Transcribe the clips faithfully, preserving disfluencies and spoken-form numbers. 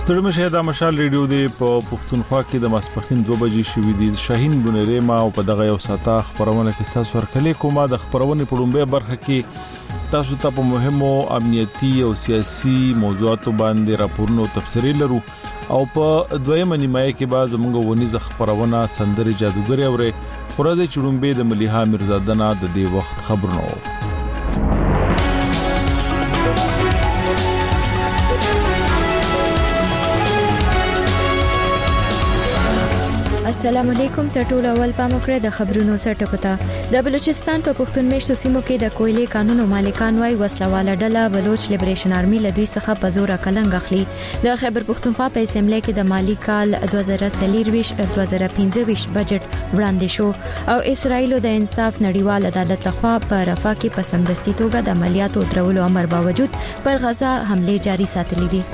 ستړي شه د مشال ریډیو دی په پښتونخوا کې د ماسپخین دوه بجې شوې دي. شاهین بنری ما او په دغه یو ساته خبرونه کې تاسو ورکلې کومه د خبرونه په لومبه برخه کې تاسو ته په مهمو امنیتي او سیاسي موضوعاتو باندې راپورونه او تفسیري لرو او په دویمه نیمه کې به زموږ ونیز خبرونه سندري جادوګر اوري ورځ چړومبه د مليحه میرزادنا د دې وخت خبرونه. السلام علیکم ته ټول اول پامکره د خبرونو سرټکو ته. د بلوچستان په پښتون میشتو سیمو کې د کویلې قانون مالکان وايي وسلواله ډله بلوچ لیبریشن آرمي لدوی څخه په زور کلنګ اخلي. د خیبر پښتونخوا په اسمبلی کې د مالی کال دوه زره څلور دوه زره پنځه بجټ وړاندې شو او اسرائیل د انصاف نړیوال عدالت لخوا په رفاه کې په سمدستي توګه د عملیاتو درولو امر باوجود پر غزا حمله جاری ساتلې دي.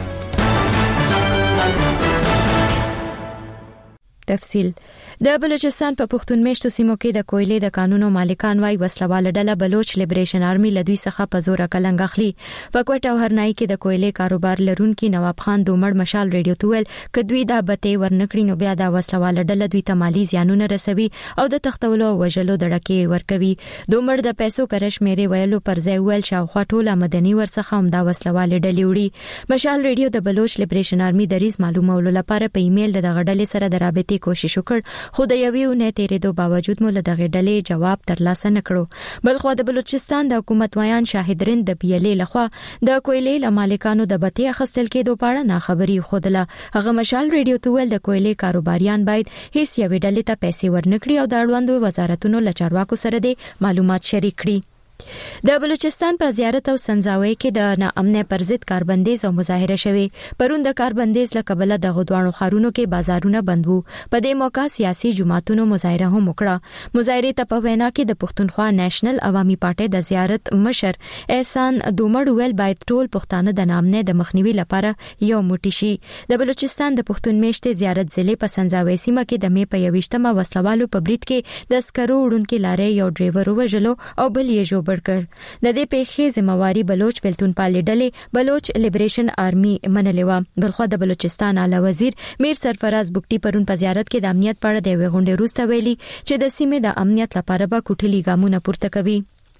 تفصیل د بلوچستان په پښتون میشتو سیمو کې د کویلې د قانونو مالکان وايي وسلواله ډله بلوچ لیبریشن آرمي لدوی څخه په زور کلنګ اخلي. په کوټه او هرنای کې د کویلې کاروبار لرونکي نواب خان دومړ مشال ریډیو تویل کدوی دا بته ورنکړي نو بیا د وسلواله ډله دوی ته مالی زیانونه رسوي او د تختولو وجلو دړکې ورکوي. دومړ د پیسو کرش میري ویلو پر ځای ویل شاوخوا ټوله مدني ورڅخه هم دا وسلواله ډلې وړي. مشال ریډیو د بلوچ لیبریشن آرمي د ریس معلومولو لپاره په ایمیل د غډلې سره د رابطې کوشش وکړ خو د یوې نه تیرېدو باوجود مو له دغه ډلې جواب ترلاسه نکړو. بلخو د بلوچستان د حکومت ویان شاهدرین د بیلې لخوا د کویلې مالکانو د بته اخستل کېدو په اړه ناخبري خوده. هغه مشال ریډیو تویل د کویلې کاروباریان باید هیڅ یوې ډلې ته پیسې ورنکړي او د اړوندو وزارتونو له چارواکو سره د معلومات شریک کړي. د بلوچستان په زیارت او سنځاوي کې د ناامنه پر ضد کاربندیز او مظاهره شوه. پرون د کاربندیز له کبله د غدوانو خارونو کې بازارونه بند وو. په دې موقع سیاسي جماعتونو مظاهره هم وکړه. مظاهره ته په وینا کې د پښتونخوا نېشنل عوامي پارټي د زیارت مشر احسان دومړ ویل باید ټول پښتانه د ناامنه د مخنیوي لپاره یو موټی شي. د بلوچستان د پښتون میشته زیارت ضلع په سنځاوي سیمه کې د مې په یوشتمه وسلوالو په بریټ کې د سکرو وړونکو لارې یو ډرایور وژلو او بل یې جو برکر. د دې پیښې ذمہواری بلوچ بلتون پالې ډلې بلوچ لیبریشن آرمي منلې و. بلخو د بلوچستان اعلی وزیر میر سرفراز بوکټي پرون په زیارت کې د امنیت په اړه د غونډې وروسته ویلي چې د سیمې د امنیت لپاره به کوټلي ګامونه پورته کوي.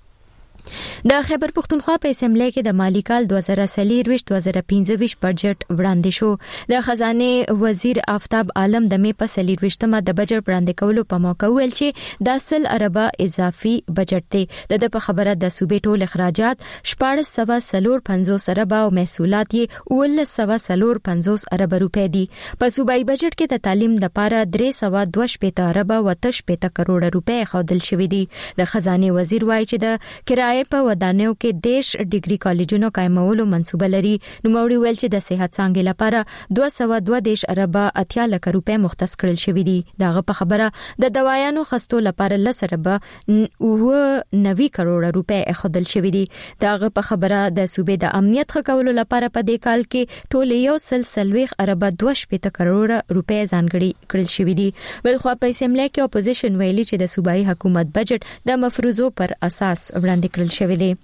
د خیبر پښتونخوا په اسمبلی کې د مالی کال دوه زره څلور دوه زره پنځه بجټ وړاندې شو. د خزانه وزیر آفتاب عالم د مې په څلورويشتمه د بجټ وړاندې کولو په موقع ویل چې د سل اربه اضافي بجټ دی. د په خبره د صوبې ټول اخراجات شپږ سوه څلور پنځوس اربه او محصولات یې اوولس سوه څلور پنځوس اربه روپۍ دي. په صوبایي بجټ کې د تعلیم لپاره درې سوه دوه شپېته اربه او اته شپېته کروڑ روپۍ خودل شوې دي. د خزانه وزیر وایي چې د کرایې په ودانیو کې دیش ډیګري کالجونو قائمولو منصوبه لري. نو موري ویل چې د صحت څنګه لپاره دوه سوه دوه دیش اربه اتیا لک روپۍ مختص کړل شوې دي. دغه په خبره د دوايانو خستو لپاره لس اربه او نوي کروڑ روپۍ خودل شوې دي. دغه په خبره د صوبې د امنیت خکولو لپاره په دې کال کې ټول یو سل سلويخ اربه دوه شپېته کروڑ روپۍ ځانګړي کړل شوې دي. بل خو په اسمبلی کې اپوزیشن ویلي چې د صوبایي حکومت بجټ د مفروضو پر اساس وړاندې کړل شوی دی.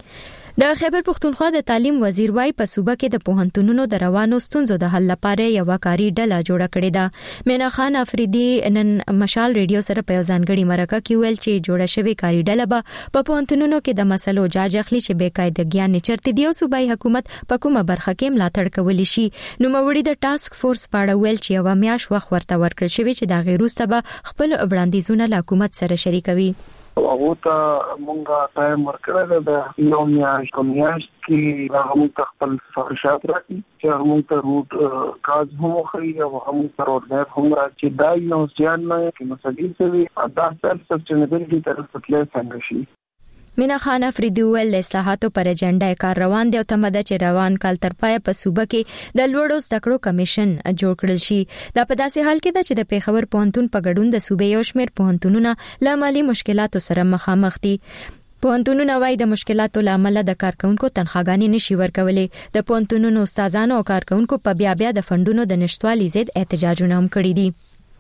د خیبر پښتونخوا د تعلیم وزیر وايي په صوبه کې د پوهنتونونو د روانو ستونزو د حل لپاره یو کاری ډله جوړه کړې ده. مینا خان افریدي نن مشال ریډیو سره په ځانګړي مرکه کې ویل چې جوړه شوی کاری ډله به په پوهنتونونو کې د مسلو جاج اخلي چې بېقاعدګي نه چرته دی او صوبایي حکومت په کومه برخه کې ملاتړ کولی شي. نو موري د ټاسک فورس پاړه ویل چې یو میاش وخت ورته ورکړل شوی چې د غیروسته به خپل وړاندیزونه له حکومت سره شریکوي. هغه ته مونږه ټایم ورکړل د یو میاشت کومیاش کې هغه ته خپل فرشات راکړي چې هغه ته روټ کاز هم خري او هغه ته روټ مپ هم راکړي. دا یو ځان نه کې مسلې سوي دا سر سستینبل طرف ته څنګه شي. مینا خان افریدي ول اصلاحاتو پر اجنډا کار روان دی او تمده چې روان کال تر پای په صوبه کې د لوړو زده کړو کمیشن جوړ کړل شي. دا په داسې حال کې ده چې د پیښور پوهنتون په ګډون د صوبې یو شمېر پوهنتونونه له مالي مشکلاتو سره مخامخ دي. پوهنتونونه وايي د مشکلاتو لامل د کارکونکو تنخواګانې نشي ورکولې. د پوهنتونونو استادانو او کارکونکو په بیا بیا د فندونو د نشټوالي ضد احتجاجونه هم کړي دي.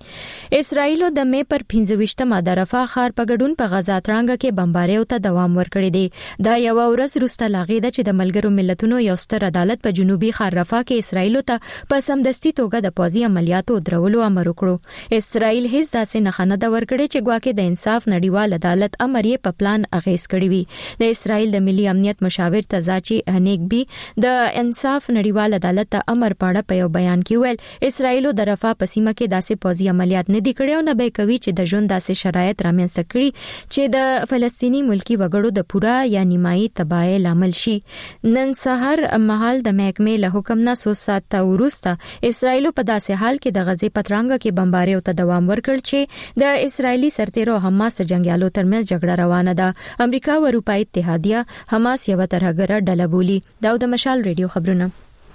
اسرائیل د مې پر پنځه ویشتمه د رفح ښار په ګډون په غزا تړانګه کې بمباریو ته دوام ورکړی دی. دا یو ورځ وروسته لاغې ده چې د ملګرو ملتونو یو ستر عدالت په جنوبي ښار رفح کې اسرائیل ته په سمدستي توګه د پوځي عملیاتو درولو امر وکړو. اسرائیل هیڅ داسې نه خنه د ورکړي چې ګواکې د انصاف نړیوال عدالت امر یې په پلان اغیز کړی وي. د اسرائیل د ملي امنیت مشاور تزاچی هنیګبي د انصاف نړیوال عدالت ته امر پاړه په یو بیان کې ویل اسرائیل د رفح په سیمه کې داسې پوځي عملیات نه دي کړي او نه به کوي چې د ژوند داسې شرایط رامنځته کړي چې د فلسطینی ملکی وګړو د پورا یا نیمایي تباہي لامل شي. نن سحر مهال د محکمې له حکم نه څو ساعته وروسته اسرائیل په داسې حال کې د غزې پترانګه کې بمباریو ته دوام ورکړ چې د اسرائیلي سرتیرو حماس جنگیالو ترمنځ جګړه روانه ده. امریکا او اروپאי اتحادیه حماس یو ترهګره ډله بولي. داود مشال ریډیو خبرونه.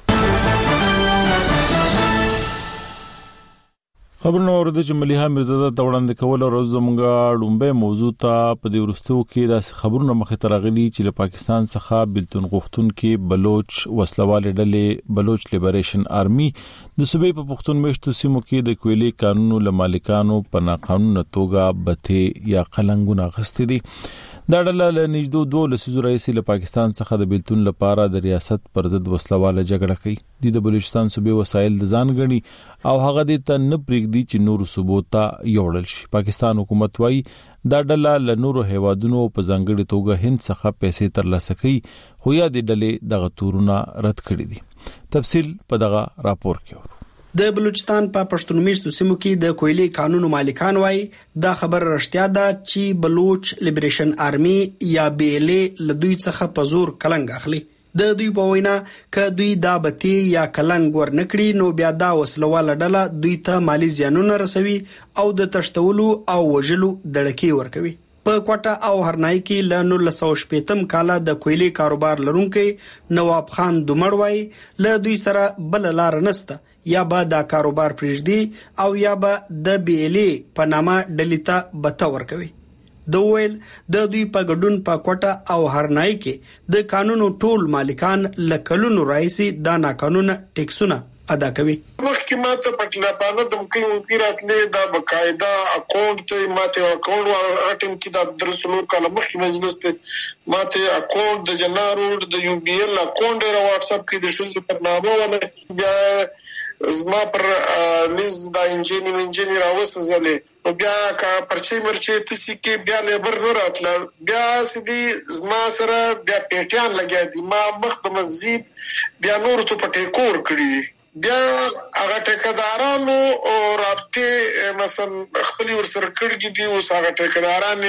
خبرونه ورته چې مليحه مرزاده ته وړاندې کول او زموږه ډومبه موضوع ته په دې ورستو کې د خبرونو مخه ترغلي چې له پاکستان څخه بلتون غختون کې بلوچ وسلواله ډلې بلوچ لیبریشن آرمي د صوبې په پښتون میشتو سیمو کې د کویلې قانونو لمالکانو په ناقانونه توګه بته یا قلنګونه غستې دي. دا ډله له نږدې دوه لسیزو راځي له پاکستان څخه د بلتون لپاره د ریاست پر ضد وسلواله جګړه کوي. د بلوچستان صوبې وسایل د ځان غني او هغه د تن پرېږدي چې نور صوبو ته یوړل شي. پاکستان حکومت وايي دا ډله له نورو هیوادونو په ځانګړي توګه هند څخه پیسې ترلاسه کوي خو یا د ډلې دغه تورونه رد کړي دي. تفصیل په دغه راپور کې. د بلوچستان په پښتون میشتو سیمو کې د کویلې قانونو مالکان وای دا خبر رښتیا ده چې بلوچ لیبریشن آرمي یا بی ال ای له دوی څخه په زور کلنګ اخلي. د دوی په وینا ک دوی دا بتی یا کلنګ ور نکړي نو بیا دا وسلواله ډله دوی ته مالی زیانونه رسوي او د تشتولو او وژلو دړکی ورکوي. په کوټه او هرنای کې ل نولس سوه شپږم کال د کویلې کاروبار لرونکي نواب خان دومړ وای له دوی سره بل لار نسته یا به دا کاروبار پرېږدي او یا به د بی ال ای په نامه ډلیتا بته ورکوي. د ویل د دوی په ګډون په کوټه او هرنای کې د قانونو ټول مالکان لکلونو راځي دا ناقانونه ټیکسونه ادا کوي. مخکې ماته پټلپانه د ممکن پیراتلې دا بقاعده اکاونټ ته ماته اکاونټ ورټم کې د درسلو کله مخکې مجلس ته ماته اکاونټ د جنارو د یو بی ال اکاونټ را واتس اپ کې د شوز په نامه ونه بیا زما پر لیز دا انجینیر انجینیر اوسزلې بیا کا پرچې مرچې تاسو کې بیا لیبر نه راتله بیا سدي زما سره بیا پیټیان لګیا دي ما مخ د مزید بیا نور ته پټې کور کړی بیا هغه ټیکدارانو او رابطه مثلا خپل ورسره کړی دي او هغه ټیکداران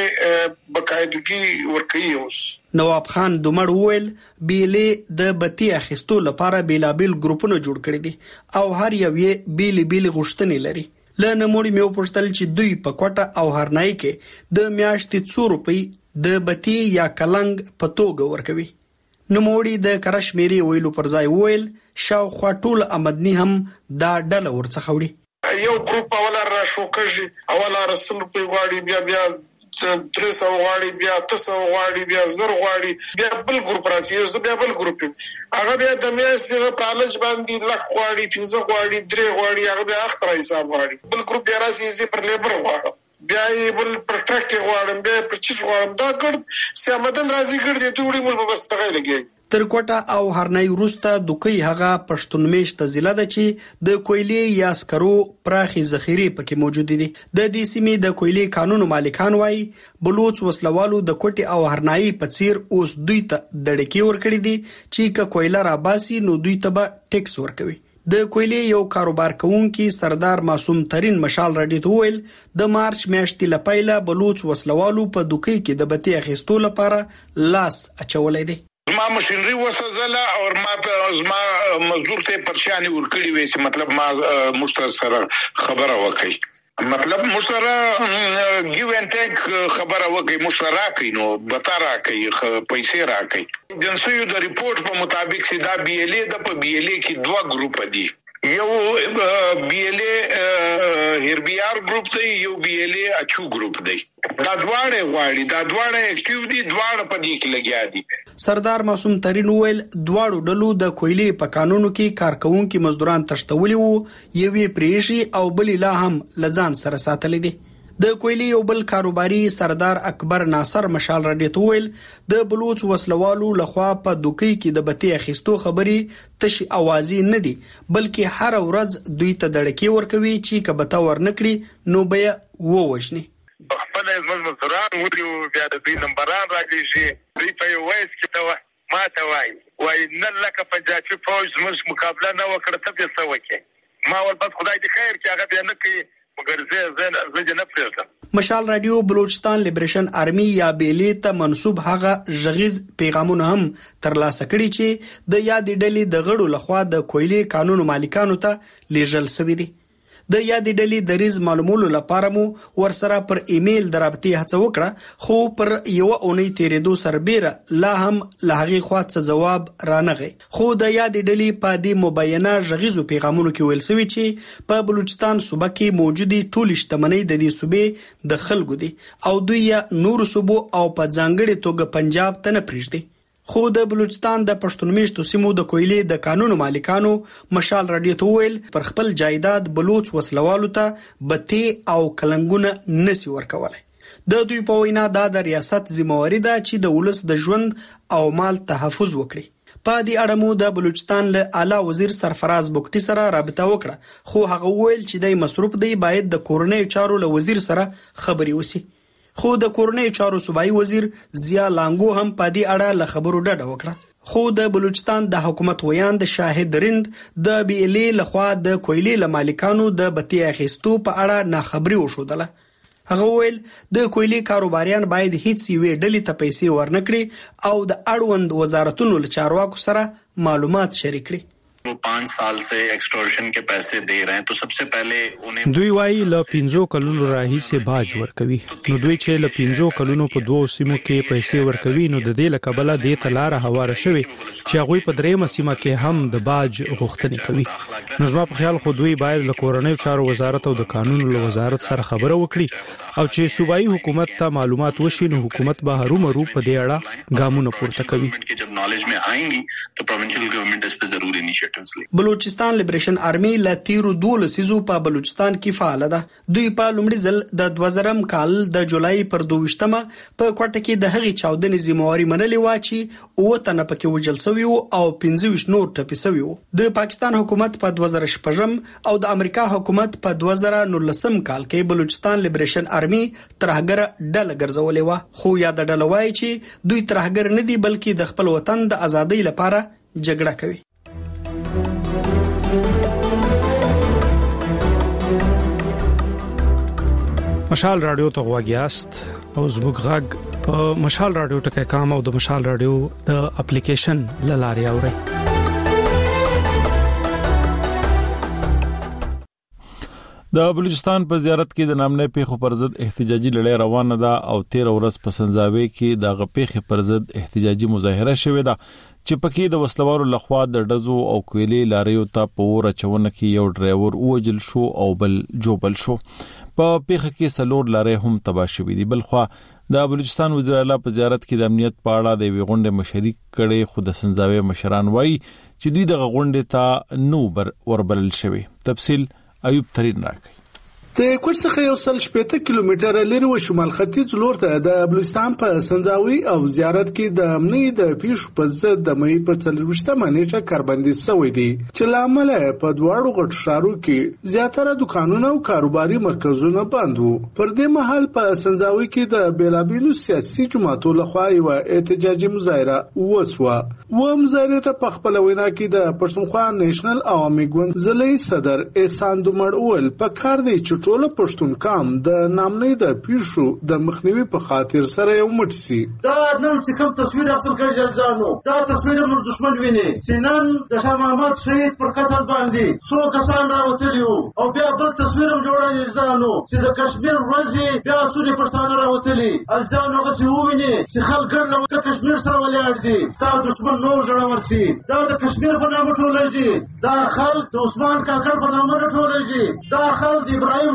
بقاعدګي ورکوي. اوس نواب خان دومړ ویل بیلې د بتی اخیستو لپاره بیلابل ګروپونه جوړ کړي دي او هر یو یې بیل بیل غوښتنې لري. ل نموړي مې پوښتل چې دوی په کوټه او هرنای کې د میاشتې څو روپۍ د بتی یا کلنګ په توګه ورکوي. نموړي د کرشمیري ویلو پر ځای ویل شاوخوا ټول امدني هم دا ډله ورڅخه وړي. یو ګروپ اوله را شوکږي اوله رسول په غواړي بیا بیا درې سوه غواړي بیا اته سوه غواړي بیا زر غواړي بیا بل ګروپ راځي زه بیا بل ګروپ هغه بیا د میاشتې په پالج باندې لک غواړي پنځه غواړي درې غواړي هغه بیا اختر حساب غواړي بل ګروپ بیا راځي زه پر لیبر غواړم بیا یې بل پر ټرک غواړم بیا پر چیز غواړم دا ګرد سیامدن راځي ګرد دې دوړي موږ بس تغې لګي. تر کوټه او هرنای وروسته دوکي هغه پښتون میشت ضلع ده چې د کویلې یا سکرو پراخي ذخیره پکې موجود دي. د دې سیمې د کویلې قانونو مالکان وای بلوچ وسلوالو د کوټي او هرنای په څیر اوس دوی ته دړکی ورکړي دي چې ک کویلا را باسي نو دوی ته به ټیکس ورکوي. د کویلې یو کاروبار کوونکی سردار معصوم ترين مشال رډیټ ویل د مارچ میاشتې لپاره بلوچ وسلوالو په دوکي کې د بتی اخیستو لپاره لاس اچولې دي. ما مشینری وسزله او ما په زما مزدور ته پرشاني ورکړي وې چې مطلب ما مشترک خبره وکړي مطلب مشترک گیو اینڈ ټیک خبره وکړي مشترک نو بتا راکړي پیسې راکړي جنسیو د ریپورت په مطابق چې دا بی ال ای د په بی ال ای کې دوه ګروپ دي یو بی ال ای هربیار ګروپ دی یو بی ال ای اچو ګروپ دی دا دواړه غواړي دا دواړه اکټیو دي دواړه په دې کې لګیا دي. سردار معصوم ترين ویل دواړو ډلو د کویلې په قانونو کې کارکونکو مزدوران تشتولي وو یوې پریشي او بلې لا هم لزان سره ساتلې دي. د کویلې یو بل کاروباري سردار اکبر ناصر مشال رادیو ته ویل د بلوچ وسلوالو لخوا په دوکۍ کې د بتی اخیستو خبري تشي اوازي نه دي بلکې هر ورځ دوی ته دړکی ورکوي چې کبته ورنکړي نو به ووښني. خپل مزدوران وریو بیا د دوی نمبران راځي دوی په یو وایس کې ته ما ته وای وای نه لکه پنجابي فوج زموږ مقابله نه وکړه ته به څه وکړي ما ول بس خدای دې خیر کې هغه بیا نه کوي مګر زه زه زه نه پریږدم. مشال رادیو بلوچستان لیبریشن آرمی یا بیلې ته منسوب هغه ژغیز پیغامونه هم ترلاسه کړي چې د یادې ډلې د غړو لخوا د کویلې قانون مالکانو ته لیږل شوی دي. د یادې ډلې د ریز معلومولو لپاره مو ورسره پر ایمیل درابطې هڅه وکړه خو پر یو اونۍ تیرېدو سربېره لا هم له هغې خوا څه جواب رانغی. خو د یادې ډلې په دې مبینه ژغیزو پیغامونو کې ویل شوي چې په بلوچستان صوبه کې موجودي ټولې شتمنۍ د دې صوبې د خلکو دي او دوی یې نورو صوبو او په ځانګړې توګه پنجاب ته نه پرېږدي. خو د بلوچستان د پښتون میشتو سیمو د کویلې د قانون مالکانو مشال رادیو ته ویل پر خپل جایداد بلوچ وسلوالو ته بتی او کلنګونه نسی ورکولای. د دوی په وینا د ریاست ذمہواری ده چې د ولس د ژوند او مال تحفظ وکړي. په دې اړه مو د بلوچستان له اعلی وزیر سرفراز بوکټي سره رابطه وکړه خو هغه ویل چې د مصروف دی باید د کورنۍ چارو له وزیر سره خبري وسی. خو د کورنۍ چارو صوبایي وزیر ضیا لانګو هم په دې اړه له خبرو ډډه وکړه. خو د بلوچستان د حکومت ویاند شاهد رند د بي ال اي لخوا د کویلې له مالکانو د بتی اخیستو په اړه ناخبري وشودله. هغه ویل د کویلې کاروباریان باید هیڅ یوې ډلې ته پیسې ورنکړي او د اړوند وزارتونو له چارواکو سره معلومات شریک کړي. वो पाँच साल से एक्सटॉर्शन के पैसे दे रहे हैं तो सबसे पहले उन्हें دوی وايي ل پنځو کلونو راهي سه باج ورکوي نو دوی چې ل پنځو کلونو په دوه سیمو کې پیسې ورکوي نو د دې لکبله د تلاره هواره شوی چې هغه په درېمه سیمه کې هم د باج غوښتنې کوي. نو زما په خیال خو دوی باید ل کورنۍ چارو وزارت او د قانون له وزارت سره خبره وکړي او چې صوبایي حکومت ته معلومات وشي نو حکومت به هرومرو په دې اړه ګامونه پورته کوي. जब नॉलेज में आएंगी तो प्रोविंशियल गवर्नमेंट इस पे जरूर इनिशिएटिव्स ले. بلوچستان لیبریشن آرمی ل تیرو دوله سیزو په بلوچستان کې فعال ده. دوی په لومړي ځل د دوه زره کال د جولای پر دوه په کوټه کې د هغې چاودنې ذمہواری منلې و چې او تنه پکې وجل شوی او پنځه نور ټپي شوی و. د پاکستان حکومت په دوه زره شپږ او د امریکا حکومت په دوه زره نولسم کال کې بلوچستان لیبریشن آرمی ترهګر ډله ګرځولې و. خو یاد ډله وایي چې دوی ترهګر نه دي بلکې د خپل وطن د ازادۍ لپاره جګړه کوي. مشال رادیو ته غواګیاست او زموږ غږ په مشال رادیو ټکي کام او د مشال رادیو د اپلیکیشن لاري اوري. د بلوچستان په زیارت کې د نامنې پیښو پر ضد احتجاجي لړۍ روانه ده او تیر ورځ په سنځاوي کې د غپېخې پر ضد احتجاجي مظاهره شوې ده چې پکې د وسلوارو لخوا د ډزو او کویلې لاریو ته په ور چونه کې یو ډرایور اوجل شو او بل جوبل شو. په پیښه کې سلور لارې هم تباہ شوې دي. بل خو د بلوچستان وزیر اعلی په زیارت کې د امنیت په اړه د ویغونډه مشرک کړي خو د سنځاوي مشران وایي چې دوی د غونډې ته نو بر وربلل شوی. تفصیل ایوب ترین راکړي. د کوټ څخه یو سل شپږ کیلومتره لري و شمال ختیځ لور ته د بلوچستان په سنځاوي او زیارت کې د امنی د پیښو په ضد د مې په څلوروشتمه نیټه کاربندي شوې دي چې لامل په دواړو غټ شارو کې زیاتره دکانونه او کاروباري مرکزونه بند وو. پر دې مهال په سنځاوي کې د بیلابیلو سیاسي جماعتو لخوا یو احتجاجي مظاهره وسوه. و مظاهره ته په خپل وینا کې د پښتونخوا نېشنل عوامي ګوند ضلعي صدر احسان دومړ اول په کار دی چې ټول پښتون کام د نامنۍ د پیښو د مخنیوي په خاطر سره یو مټ سي. دا نن څه کوم تصویر اصل کړی ځانو دا تصویر موږ دشمن ویني سینن د شاه محمد شهید پر قتل باندې څو کسان راوتلیو او بیا بل تصویر هم جوړای ځانو چې د کشمیر ورځي بیا سوري پښتانه راوتلی ځانو غسي وویني چې خلک ګرځي د کشمیر سره ولاړ دي دا دشمن نو جوړ ورسي دا د کشمیر په نامه ټولېږي دا خلک د عثمان کاکړ په نامه ټولېږي دا خلک د ابراهیم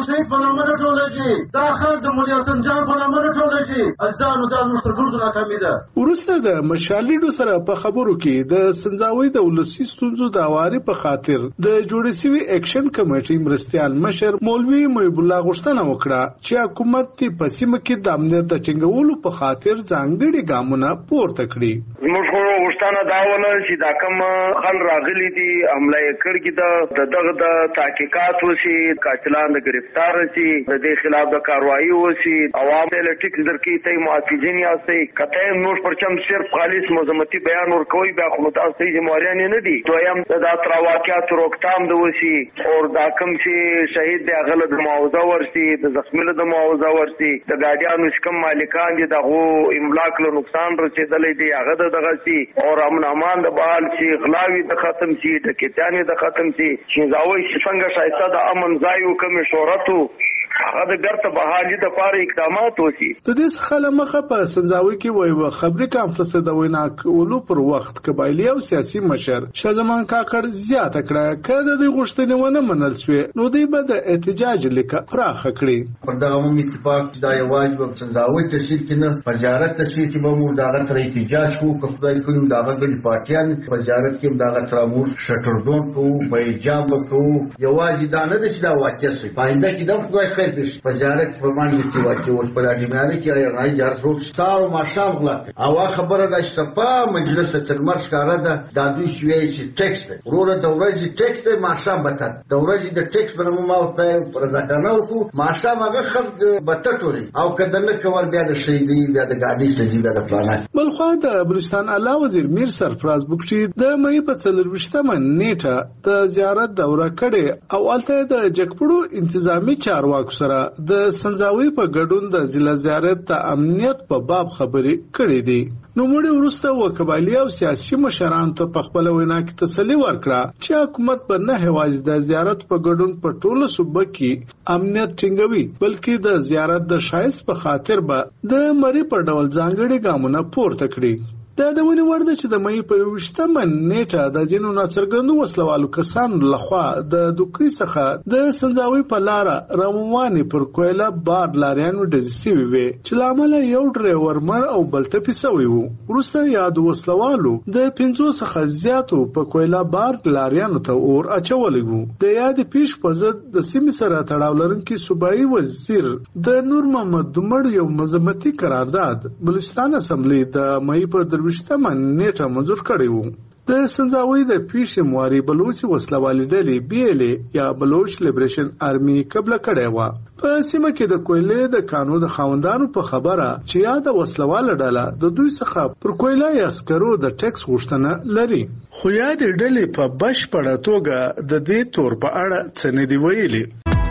امام شهید په نامه نه ټولېږي، دا خلک د مولوي حسن جان په نامه نه ټولېږي. ازانو دا زموږ تر ګردو ناکامي ده. وروسته د مشالډو سره په خبرو کې د سنځاوي د ولسی ستونزو د اواري په خاطر د جوړ شوی اکشن کمیټې مرستيال مشر مولوي محب الله غوښتنه وکړه چې حکومت په سیمه کې د امنیت د ټینګولو په خاطر ځانګړي ګامونه پورته کړي. موږ غوښتنه دا ونه چې دا کوم خل راغلي دي حمله کړي د دغه د تحقیقات وشي، قاتلان د گرفتار شي، د دې خلاف د کاروایی وشي، عوام ته ټیکس درکې ته معافیجن یاستي کته نور پرچم صرف خالص مزمتي بیان ورکوي بیا خو تاسو ته ذمہوریان نه دي. دویم دا تر واقعات روکتام د وشي او دا کوم چې شهید دی غل د معاوضه ورسي، د زخمیانو د معاوضه ورسي، د ګاډیانو شکم مالکان دي دغه املاک له نقصان رسیدلې دي هغه دغه سي او امن امان د بحال شي، غلاوي د ختم شي، د کتانې د ختم شي، چې زاوي څنګه شایسته د امن ځایو کوم شهرتو هغه د ګرته بحالي د پاره اقدامات وشي. د دې څخه مخه په سنځاوي کې وایي خبري کانفرنس د وینا کولو پر وخت قبایلی او سیاسي مشر شاه زمان کاکړ زیاته کړه کله د غوښتنې ونه منل شوې نو دوی به د احتجاج لیکه پراخ کړي. پر دغه عمومي اتفاق دا یوازې په سنځاوي تشکیل کې نه په زیارت تشکیل کې به موږ دغه تر احتجاج کوو که خدای کوي دغه ګډ پارټیان په زیارت کې دغه تر موږ شټردون کوو په ایجاب کوو. یوازې دا نه ده چې دا واقع شي پاینده کې د خدای خیر دې په زیارت په باندې کې واقع او په لازمانه کې یا نه جار څو ستاره ماشام غلا او خبره ده چې په مجلس تر مرش کاره ده د دوی شوی چې ټیکس وروره د ورځې ټیکس ماشام بته د ورځې د ټیکس په نوم او ته پر ځکانو کو ماشام هغه خلک بته ټوري او کله نه کول بیا د شي دی بیا د ګاډي سجیده د پلان بل خو د بلوچستان اعلی وزیر میر سرفراز بوکشي د مې په څلروشتمه نیټه د زیارت دوره کړي او الته د جګپړو انتظامی چارواکو سره د سنځاوي په ګډون د ضلع زیارت ته امنیت په باب خبرې کړې دي. نو موږ ورسته وکبایلی او سیاسي مشران ته په خپل وینا کې تسلی ورکړه چې حکومت په نه هوایي د زیارت په ګډون په ټوله صوبه کې امنیت ټینګوي بلکې د زیارت د شایست په خاطر به د مری په ډول ځانګړي ګامونه پورته کړي. دا د ونی ورده چې د مې په وشتمه نیټه د جنو ناڅرګندو وسلوالو کسان لخوا د دوکري څخه د سنځاوي په لار رواني پر کویلا بار لاریانو د سیوي وي چې لامل یو ډرایور مړ او بل ټپي سوی وو. ورسته یاد وسلوالو د پنځو څخه زیاتو په کویلا بار لاریانو ته اور اچولې وو. د یاد پیش په ضد د سیمې سره تړاو لرونکي صوبایي وزیر د نور محمد دمړ یو مزمتي قرارداد بلوچستان اسمبلی د مې په وشتمه نیټه منظور کړی وو. د سنځاوي د پیښې مواري بلوچ وسلوالي ډلې بیلې یا بلوچ لیبریشن آرمي قبل کړی و. په سیمه کې د کویلې د قانون د خاوندانو په خبره چې یا د وسلواله ډله د دوی څخه پر کویلې عسکرو د ټیکس غوښتنه لري. خو یا د ډلې په بشپړه توګه د دې تور په اړه څه نه دی ویلي.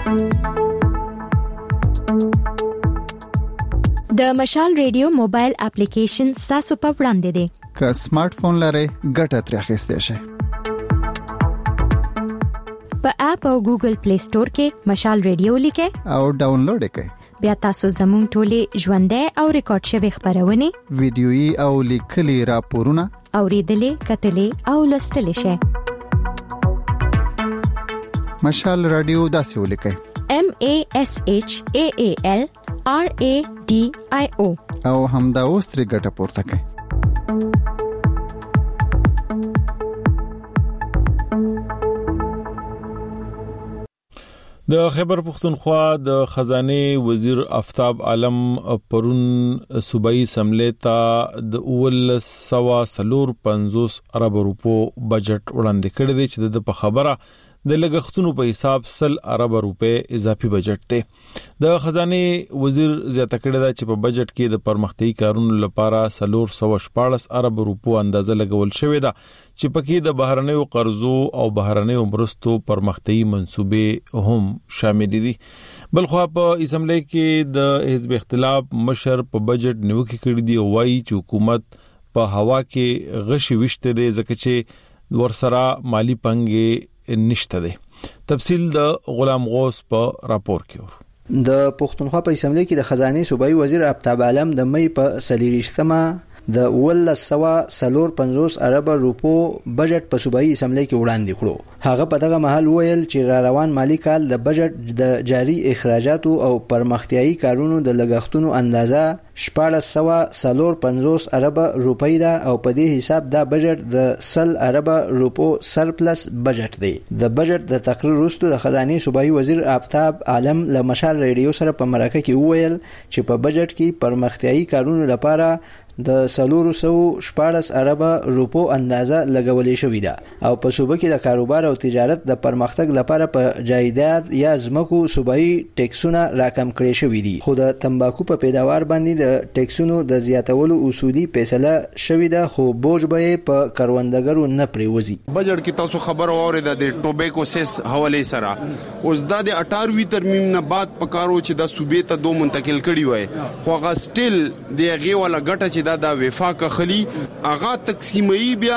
د مشال ریډیو موبایل اپلیکیشن تاسو په وړاندې دی. که سمارټ فون لرئ ګټه ترې اخیستئ شئ. په اپ او ګوګل پلی سٹور کې مشال ریډیو لیکئ او ډاونلوډ کړئ. بیا تاسو زموږ ټولې ژوندۍ او ریکارډ شوی خبرونه ویډیويي او لیکلي راپورونه اوریدلې کتلې او لوستلې شئ. مشال رادیو داسې ولیکئ M A S H A A L R A D I O او همدا اوس ترې ګټه پورته کړئ. د خیبر پختونخوا د خزانه وزیر آفتاب عالم پرون صوبایي سملې ته د اول سوا سلور پنځوس ارب روپو بجټ وړاندې کړی دی چې د په خبره د لګښتونو په حساب سل ارب روپے اضافي بجټ ته. د خزانه وزیر زیاته کړی دا چې په بجټ کې د پرمختګي کارونو لپاره سلور سو شپاړس ارب روپو اندازه لګول شوې ده چې پکې د بهرنیو قرضو او بهرنیو مرستو پرمختګي منسوبې هم شامل دي. بلخو په اسمبلی کې د حزب اختلاف مشر په بجټ نیوکه کړې دی او وايي چې حکومت په هوا کې غشي وشته دي ځکه چې ورسره مالی پنګې نشته دي. تفصیل د غلام غوث په راپور کې. د پښتونخوا په اسمبلی کې د خزانه صوبایي وزیر آفتاب عالم د مې په سلیریشتمه د ولسوا سلور پنځوس ارب روپو بجټ په صوبایي اسمبلی کې وړاندې کړو. هغه په دغه مهال ویل چې را روان مالی کال د بجټ د جاری اخراجاتو او پرمختیایي کارونو د لګښتونو اندازه شپاړس سوه څلور پنځوس اربه روپۍ ده او په دې حساب دا بجټ د سل اربه روپو سرپلس بجټ دی. د بجټ د تقریر وروسته د خزانه صوبایي وزیر آفتاب عالم له مشال ریډیو سره په مرکه کې وویل چې په بجټ کې پرمختیایي کارونو لپاره د سلورو سو شپاړس اربه روپو اندازه لګولې شوې ده او په صوبه کې د کاروبار او تجارت د پرمختګ لپاره په جایداد یا ځمکو صوبایي ټیکسونه راکم کړي شوې دي. خو د تمباکو په پیداوار باندې د ټیکسونو د زیاتولو اصولي فیصله شوې ده خو بوج به په کروندګرو نه پریوزي. بجټ کې تاسو خبر اوریده د ټوبیکو سیس حواله سره اوس د اٹھارہویں ترمیم نه بعد پکارو چې د صوبې ته دوه منتقل کړي وای خو هغه سټیل دیغه ولا ګټه چې دا د وفاق خلی اغا تقسیمي بیا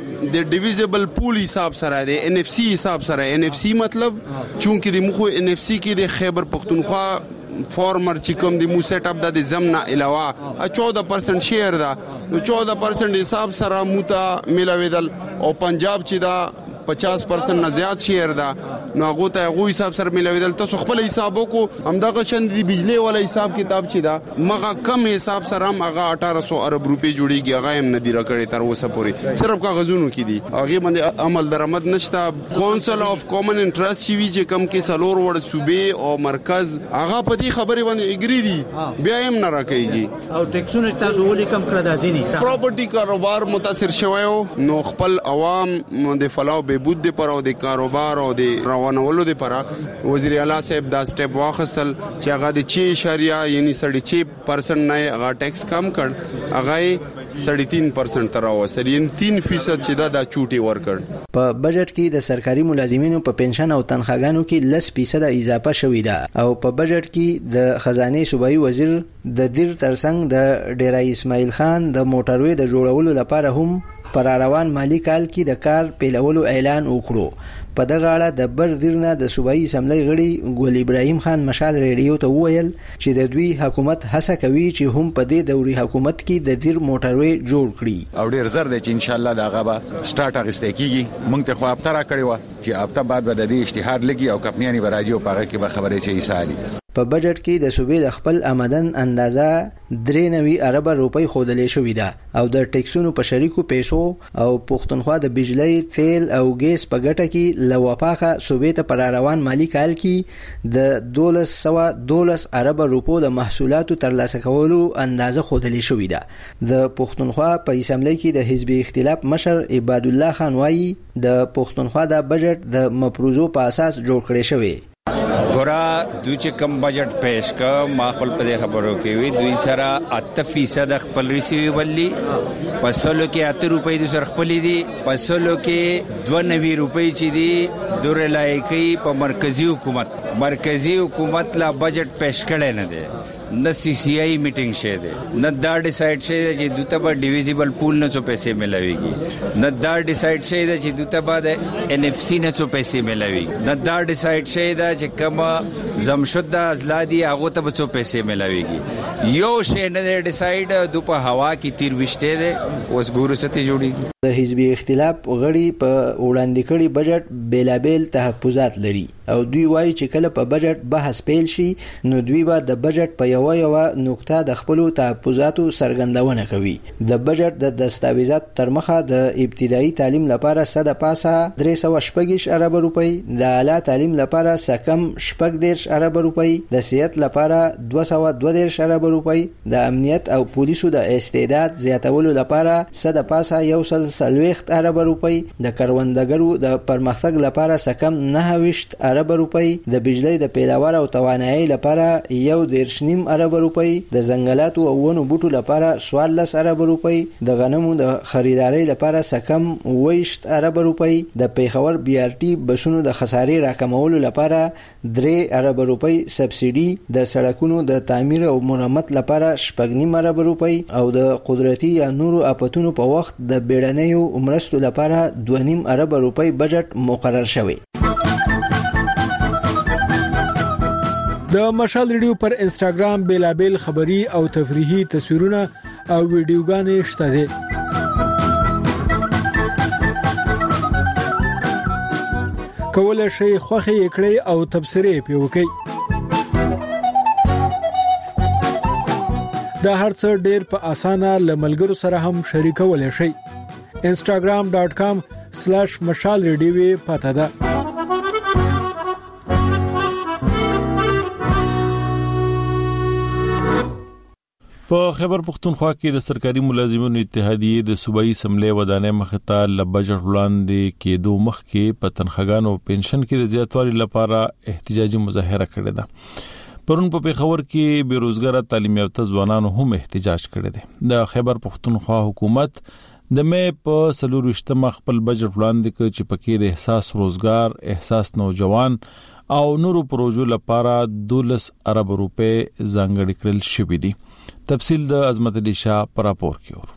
د ډیویزبل پول حساب سره د ان اف سی حساب سره ان اف سی مطلب چونکه د مخو ان اف سی کې د خیبر پختونخوا فارمر چې کوم د مو سیټ اپ د زمنا علاوه چودہ پرسنٹ شیر دا نو چودہ پرسنٹ حساب سره موتا ملاویدل او پنجاب چې دا پچاس پرسنٹ نه زیات شیر دا نو هغه ته هغه حساب سره ملاویدل تاسو خپل حساب وکړو همدغه شند دی بجلی ولا حساب کتاب چې دا مغه کم حساب سره هغه اٹھارہ سو ارب روپے جوړیږي هغه هم ندی راکړی تر اوسه پورې صرف کاغذونو کې دي هغه باندې عمل درآمد نشته. کونسل اف کامن انټرست چې وی چې کم کې سلور وړ صوبې او مرکز هغه په دې خبرې باندې اګری دي بیا هم نه راکېږي او ټیکسونه تاسو ولې کم کړی دا ځینی پراپرټي کاروبار متاثر شویو نو خپل عوام د فلاو بهبود د پر او د کاروبار او د روانولو د پر وزیر اعلی صاحب دا سټپ واخصل چې هغه د چی اشاریه یعنی سړی چی پرسنٹ نه هغه ټیکس کم کړ هغه سړی تین پرسنٹ تر اوسه یعنی تین فیصد چې دا د چوټي ورکړ. په بجټ کې د سرکاري ملازمینو په پنشن او تنخواګانو کې لس فیصد اضافه شوې ده او په بجټ کې د خزانه صوبایي وزیر د دیر ترڅنګ د ډیرای اسماعیل خان د موټروي د جوړولو لپاره هم پر روان مالی کال کې د کار پیلولو اعلان وکړو. په دغه اړه د بر دیرنه د صوبایي اسمبلی غړي ګل ابراهیم خان مشال ریډیو ته وویل چې د دوی حکومت هڅه کوي چې هم په دې دوري حکومت کې د دیر موټروي جوړ کړي او ډیر زر دی چې ان شاء الله دا غبا سٹارټ اغسته کیږي. مونږ ته خو اپترا کړی و چې اپتا بعد به د دې اشتهار لګي او کمپنیانی براجیو پاغه کې به خبرې شي سالي. په بجټ کې د صوبې د خپل آمدن اندازه درې نوي اربه روپۍ خودلې شوې ده او د ټیکسونو په شریکو پیسو او پښتونخوا د بجلی تیل او ګیس په ګټه کې لوپاخه صوبې ته پر روان مالی کال کې د دولس سوه دولس اربه روپو د محصولاتو ترلاسه کولو اندازه خودلې شوې ده. د پښتونخوا په اسمبلی کې د حزب اختلاف مشر عباد الله خان وایي د پښتونخوا د بجټ د مفروضو په اساس جوړ کړی شوی. ګورا دوی چې کم بجټ پېښ کا ما خپل په خبرو کې وی دوی سره اته فیصد خپل ریسیویبل لی پسلو کې اته روپۍ د سر خپل دي پسلو کې دوه نوي روپۍ چې دي دور لایقي په مرکزی حکومت مرکزی حکومت لا بجټ پېښ کړي نه دي نه سی سی آئی میټینګ شه ده نه دا ډیسایډ شه چې دوته به ډیویزبل پول نه څو پیسې ملاويږي نه دا ډیسایډ شه ده چې دوته به ان اف سی نه څو پیسې ملاويږي نه دا ډیسایډ شه ده چې کوم زمشد ازلادي هغه ته به څو پیسې ملاويږي یو شی نه ډیسایډ د په هوا کې تیر وشته ده اوس ګورو ستې جوړیږي. د حزب اختلاف غړي په وړاندې کړي بجټ بیلابل تحفظات لري او دوی وایي چې کله په بجټ بحث پیل شي نو دوی به د بجټ په یو یو نقطه د خپل تحفظاتو څرګندونه کوي. د بجټ د دستاویزات تر مخه د ابتدایي تعلیم لپاره صد پاسه درې سوه شپږ اربه روپۍ د اعلی تعلیم لپاره سکم شپږ دیرش اربه روپۍ د صحت لپاره دوه سوه دوه دیرش اربه روپۍ د امنیت او پولیسو د استعداد زیاتولو لپاره صد پاسه یو سل سلويخت اربه روپۍ د کروندګرو د پرمختګ لپاره سکم نه وشت اربه روپۍ د بجلی د پیداوار او توانایي لپاره یو دیرش نیم اربه روپۍ د ځنګلاتو او ونو بوټو لپاره څوارلس اربه روپۍ د غنمو د خریدارۍ لپاره سکم ویشت اربه روپۍ د پیښور بي ار ټي بسونو د خسارې راکمولو لپاره درې اربه روپۍ سبسيډي د سړکونو د تعمیر او مرمت لپاره شپږ نیم اربه روپۍ او د قدرتي یا نورو آفتونو په وخت د بیړنۍ مرستو لپاره دوه نیم اربه روپۍ بجټ مقرر شوی. د مشال ریډیو پر انسټاګرام بیلابل خبری او تفریحي تصویرونه او ویډیوګانې شته دي. کولای شئ خوښه یې کړئ او تبصرې پې وکړئ. دا هر څه ډېر په اسانه له ملګرو سره هم شریکولای شئ. انستګرام ډاټ کام سلیش مشال ریډیو پته ده. په خیبر پختونخوا کې د سرکاري ملازمینو اتحادیې د صوبایي اسمبلی ودانې مخته ل بجټ وړاندې کېدو مخکې په تنخواګانو او پنشن کې د زیاتوالي لپاره احتجاجي مظاهره کړې ده. پرون په پیښور کې بیروزګار تعلیم یافته ځوانانو هم احتجاج کړی دی. د خیبر پختونخوا حکومت د مې په سلور وشتمه خپل بجټ وړاندې کړ چې پکې د احساس روزګار، احساس نوجوان او نورو پروژو لپاره دولس ارب روپے ځانګړي کړل شوې دي. تفصیل د عظمت علي شاه پر راپور کې ورو.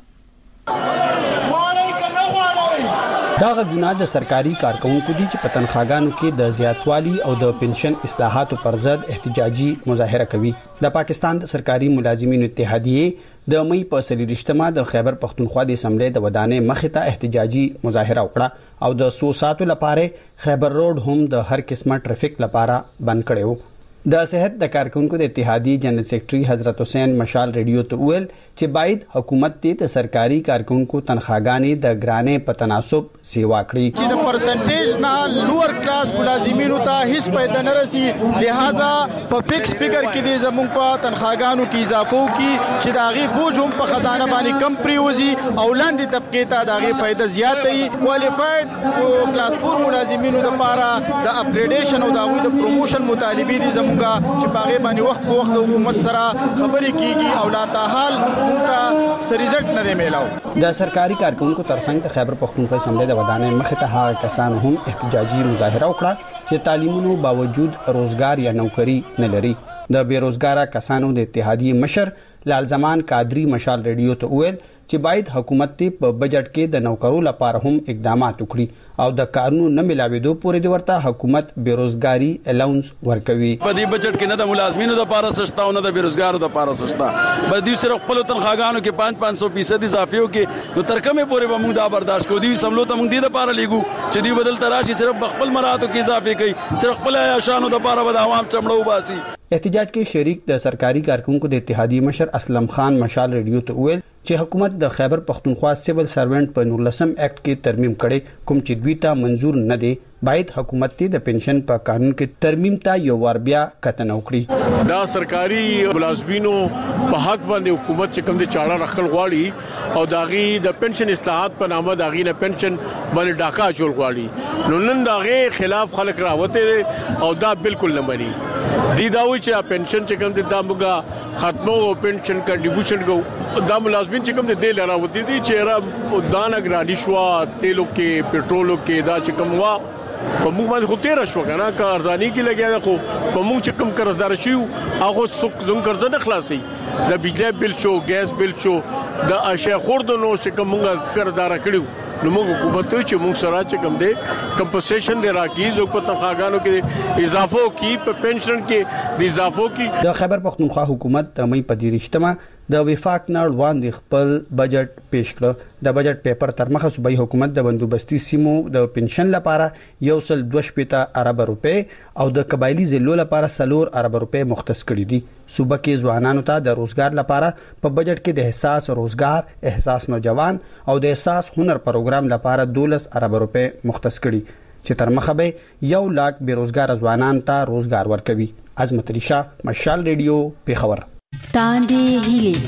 دا غږونه د سرکاري کارکونکو دي چې په تنخواګانو کې د زیاتوالي او د پنشن اصلاحاتو پر ضد احتجاجي مظاهره کوي. د پاکستان د سرکاري ملازمینو اتحادیې د مې په سلیریشتمه د خیبر پختونخوا د اسمبلی د ودانې مخې ته احتجاجي مظاهره وکړه او د څو ساعتو لپاره خیبر روډ هم د هر قسمه ټریفیک لپاره بند کړی و. د صحت د کارکونکو د اتحادیې جنرال سیکریټري حضرت حسین مشال ریډیو ته ویل چې باید حکومت د سرکاري کارکونکو تنخواګانې د ګرانې په تناسب سیوا کړي چې د پرسنټیج نه لوور کلاس ملازمینو ته هیڅ پیدا نه رسي. لہذا په فکس فګر کې د زموږ په تنخواګانو کې اضافه وکړي چې د هغې بوج هم په خزانه باندې کم پریوزي او لاندې طبقې ته د هغې فایده زیاته وي. کوالفاید کلاس فور ملازمینو لپاره د اپګریډیشن او د هغوی د پروموشن مطالبې دي زموږ چې په هغې باندې وخت په وخت د حکومت سره خبرې کیږي او لا تحال ته رزلټ نه دی میلاو. د سرکاري کارکونکو ترڅنګ د خیبر پختونخوا اسمبلی د ودانې مخې ته هغه کسان هم احتجاجي مظاهره وکړه چې تعلیمونو باوجود روزګار یا نوکری نه لري. د بیروزګاره کسانو د اتحادیې مشر لال زمان قادری مشال ریډیو ته ویل چې باید حکومت په بجټ کې د نوکرو لپاره هم اقدامات وکړي او د کارونو نه ملاوېدو پورې د ورته حکومت بیروزګاری الاونس ورکوي. په دې بجټ کې نه د ملازمینو لپاره سستا او نه د بیروزګارو لپاره سستا. په دې سره خپل تنخواګانو کې پانچ پانچ سو فیصد اضافه وکړي نو تر کومه پورې به موږ دا برداشت کوو. دې سملو ته موږ دې لپاره لګو چې دې بدل تراشي صرف خپل مراتو کې اضافه کوي، صرف خپل عیاشانو لپاره به عوام چمړو باسي. احتجاج کې شریک د سرکاري کارکونکو د اتحادیې مشر اسلم خان مشال ریډیو ته ویل چې حکومت د خیبر پختونخوا سیول سروینټ په نورلسم اکټ کې ترمیم کړي کوم چې دوی ته منزور نه دی. باید حکومت د پنشن په قانون کې ترمیم ته یو ور بیا کتنه وکړي. دا سرکاري ملازمینو په حق باندې حکومت چې کوم د چاړه رخل غواړي او داغي د پنشن اصلاحات په نامه داغي نه پنشن باندې ډاکا جوړ غواړي نو نن داغه خلاف خلک راوته او دا بالکل نه مني. دی داوی چې پنشن چې کوم د دامګه ختمو او پنشن کنټریبیوشن کو دا ملازمین چې کوم د دې لراوتی دي چې را دانه ګرانی شو تیلو کې پټرولو کې دا چې کوم وا په موږ باندې خو تیر شو کنه کارځانی کې لګیا ده خو په موږ چې کوم قرضدار شو هغه څوک زم قرض نه خلاصي. د بجلی بل شو، ګیس بل شو، د اشیاء خوردنو چې کوم موږ قرضدار کړیو نو موږ حکومت چې موږ سره چې کوم دی کمپنسیشن دی راکې زو په تنخواګانو کې اضافه کی په پنشن کې د اضافه کی. د خیبر پختونخوا حکومت د مې په دیرشتمه د وفاق نه وړاندې خپل بجټ پیش کړ. د بجټ پیپر تر مخه صوبایي حکومت د بندوبستي سیمو د پنشن لپاره یو سل دوه شپېته ارب روپے او د قبایلی ضلعو لپاره سلور ارب روپے مختص کړي دي. صوبه کې ځوانانو ته د روزګار لپاره په بجټ کې د احساس روزګار، احساس نوجوان او د احساس هنر پروګرام لپاره دولس ارب روپے مختص کړي چې تر مخه به یو لاک بیروزګار ځوانان ته روزګار ورکوي. عظمت علي شاه مشال ریډیو پیښور. تاندې هیلې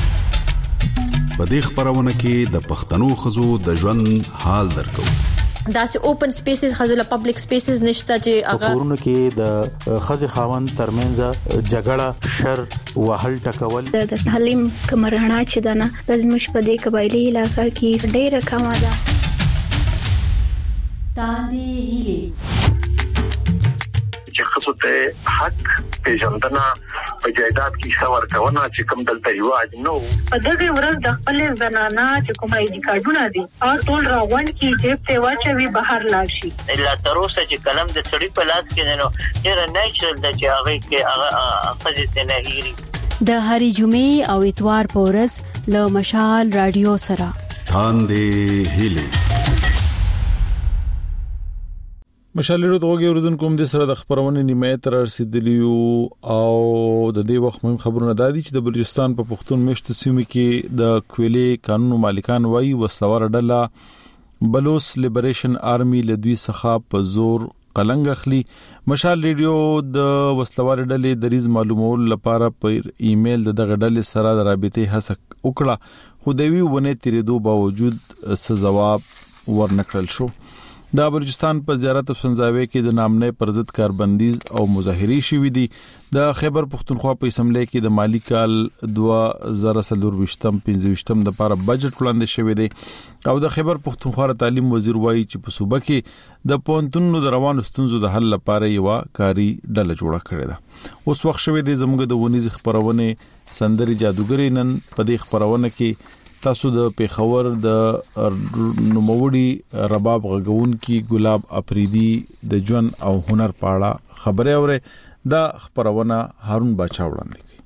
په دې خبرونه کې د پښتنو خزو د ژوند حال درکو. داسې اوپن سپیسز خزو پبلک سپیسز نشته چې هغه کورونه کې د خزي خاوند ترمنځ جګړه، شر، وهل ټکول. د حلیم کمرهنا چې دنه د زموږ په دې قبایلی علاقې کې ډېر کم ده. تاندې هیلې چې خصوص ته حق پیژندنه په جایداد کې څور کونه چې کوم دلته یواج نو په دغه ورځ د خپل زنانه چې کومه اې ډي کارډونه دي او ټول راغون کې جيب ته واچوي بهر لاشي. الا تر اوسه چې کلم د سړي په لاس کې نه ډېر نیچرل د چې هغه کې هغه خزې نه هېري. د هرې جمعې او اتوار په ورځ له مشال رادیو سره تاندې هیلې. مشالې روغي اوردن کوم د سره د خبرونه نیمه تر رسیدلیو او د دې وخت مهم خبرونه دادي چې د بلوچستان په پښتون مشت سیمه کې د کویلې قانون مالکان وایي وسلوار ډله بلوچ لیبریشن آرمي لدوی څخه په زور قلنګ اخلي. مشال ریډیو د وسلوار ډلې د ریز معلومول لپاره په ایمیل د دغه ډلې سره د رابطې هڅه وکړه خو د وی ونه تیرېدو باوجود څه جواب ورنکړل شو. د بلوچستان په زیارت افسنځاوي کې د نامنې پرزد کاربندیز او مظاهري شوې دي. د خیبر پختونخوا په اسمبلی کې د مالی کال دوه زره څلور وشتم پنځه وشتم د لپاره بجټ وړاندې شوی دی او د خیبر پختونخوا تعلیم وزیر وایي چې په صوبه کې د پونتونو د روانو ستونزو د حل لپاره یو کاری ډله جوړه کړې ده. اوس وخت شوی دی زموږ د ونیز خبرونه سندري جادوګری نن په دې خبرونه کې تاسو د پیښور د نوموړي رباب غږون کی ګلاب اپریدي د ژوند او هنر پاړه خبره اوره د خبرونه هارون باچا وړاندې کوي.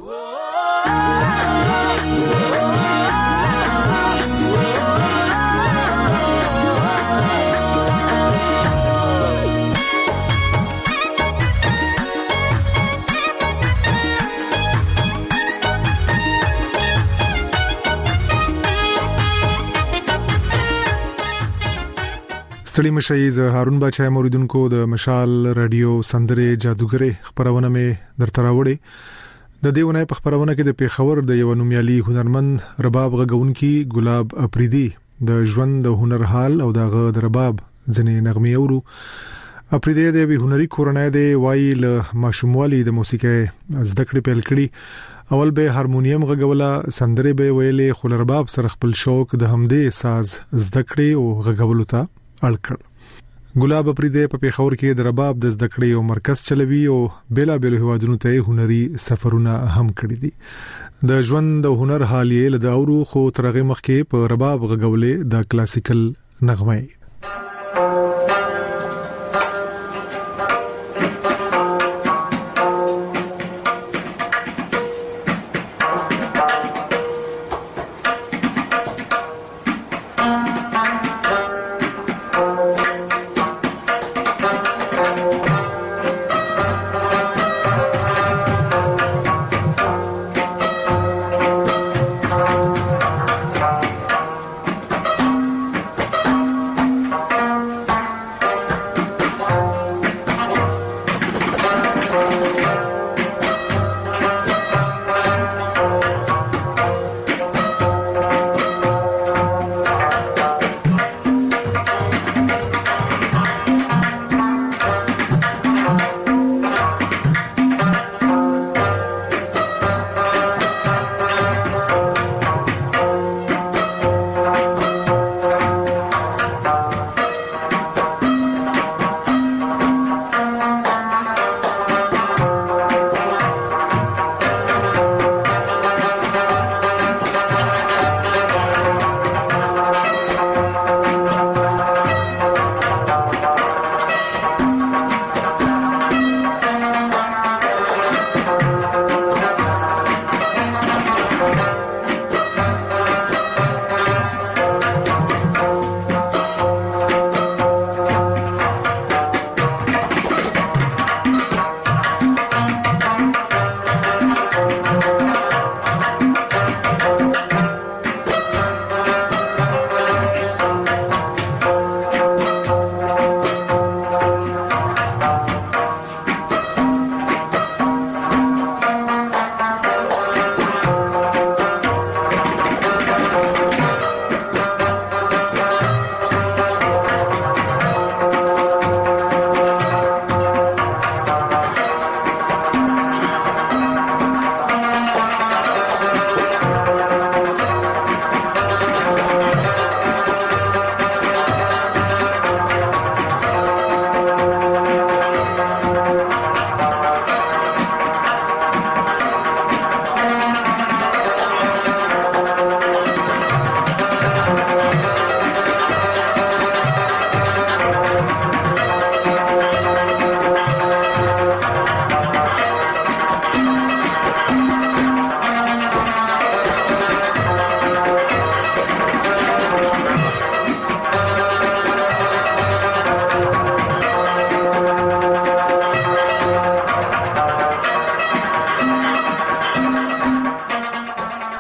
ستړي مشي ز هارون باچا موریدونکو د مشال رادیو سندره جادوګری خبرونه مې درته راوړي. د دې ونې په خبرونه کې د پیښور د یو نومیالي هنرمند رباب غږونکي ګلاب اپریدي د ژوند د هنر حال او د غ د رباب ځنې نغمه اورو. اپریدي د وی هنري کورنۍ د وایل ماشوموالي د موسیقي زده کړې پیل کړي. اول به هارمونیم غږوله سندره به ویلې خو رباب سره خپل شوق د همدې ساز زده کړې او غږولو ته الکړ. ګلاب اپریدي په پیښور کې د رباب د زده کړې او مرکز چلوي او بیلا بیل هوادونو ته هنري سفرونه هم کړی دي. د ژوند د هنر حال یې له اورو خو ترغه مخکې په رباب غږولې د کلاسیکل نغمه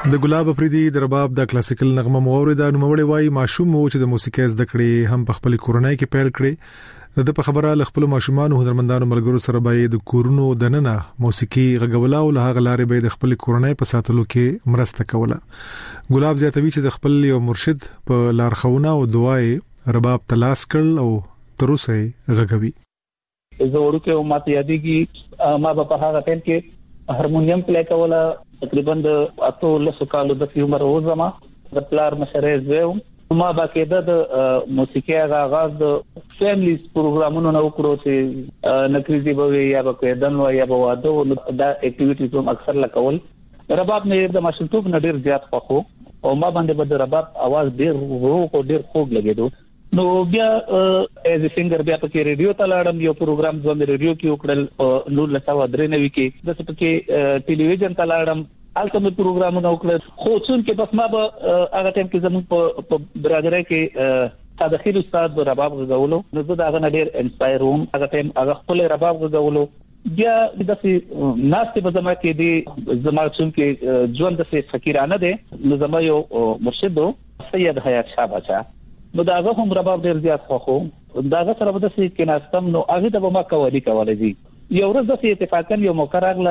د ګلاب افریدي د رباب د کلاسیکل نغمه موریدا نو مولوي وای ماشوم مو چې د موسیقي زده کړې هم په خپل کورنۍ کې پیل کړي د په خبره ل خپل ماشومان او هنرمندانو ملګرو سره به د کورونو دننه موسیقي غږولا او له هغه لارې به د خپل کورنۍ په ساتلو کې مرسته کوله. ګلاب زیاتوي چې د خپل یو مرشد په لارښوونه او دعای رباب تلاش کړل او تر اوسه غږوي. زه ورکه ماته یادېږي ما په هغه ټیم کې هارمونیم پلی کوله تقریبا د اته لسو کالو د عمر وزما د پلار مشره زو ما باقاعده د موسیقي آغاز د فیملیز پروګرامونو نو کړو چې نکریزي به یا به دن یا به واده دا اکټیویټیز هم اکثر لکول. رباب نه د ماشومتوب نه ډیر زیات خوښو او ما باندې به د رباب आवाज ډیر روح او ډیر خوږ لګیدو. نو بیا ایز ا سنگر بیا په ریډیو ته لاړم یو پروګرام ځوند ریډیو کې وکړل نور لسا ودرې نوي کې د سپکه ټلویزیون ته لاړم الته مې پروګرامونه وکړل خو څون کې بس ما به هغه ټیم کې زموږ په برادرۍ کې تدخیر استاد رباب غوولو نو زه دا غن ډیر انسپایر وم هغه ټیم هغه خپل رباب غوولو بیا د څه ناستې په زما کې دی زما څون کې ژوند د فقیرانه دی نو زما یو مرشد سید حیات شاه بچا نو داغه هم رباب ډیر زیات خوخو داغه سره به د سې کې ناستم نو هغه د ما کوالي کوالي دي یو ورځ د اتفاقا یو موقع راغله